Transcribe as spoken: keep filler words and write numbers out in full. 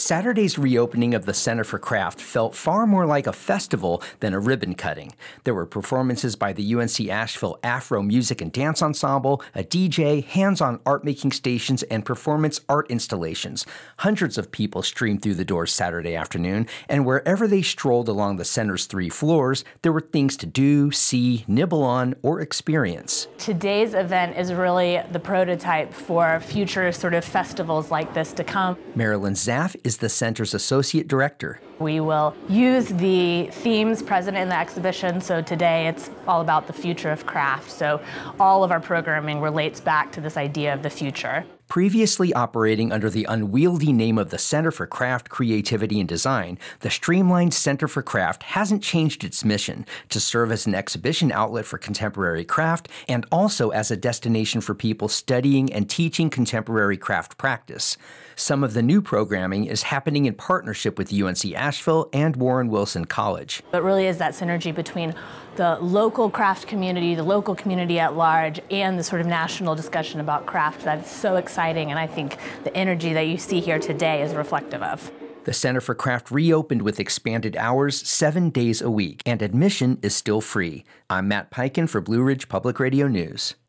Saturday's reopening of the Center for Craft felt far more like a festival than a ribbon cutting. There were performances by the U N C Asheville Afro Music and Dance Ensemble, a D J, hands-on art-making stations, and performance art installations. Hundreds of people streamed through the doors Saturday afternoon, and wherever they strolled along the center's three floors, there were things to do, see, nibble on, or experience. Today's event is really the prototype for future sort of festivals like this to come. Marilyn Zaff is the center's associate director. We will use the themes present in the exhibition. So today it's all about the future of craft. So all of our programming relates back to this idea of the future. Previously operating under the unwieldy name of the Center for Craft, Creativity, and Design, the streamlined Center for Craft hasn't changed its mission to serve as an exhibition outlet for contemporary craft and also as a destination for people studying and teaching contemporary craft practice. Some of the new programming is happening in partnership with U N C Asheville and Warren Wilson College. It really is that synergy between the local craft community, the local community at large, and the sort of national discussion about craft that's so exciting, and I think the energy that you see here today is reflective of. The Center for Craft reopened with expanded hours seven days a week, and admission is still free. I'm Matt Peiken for Blue Ridge Public Radio News.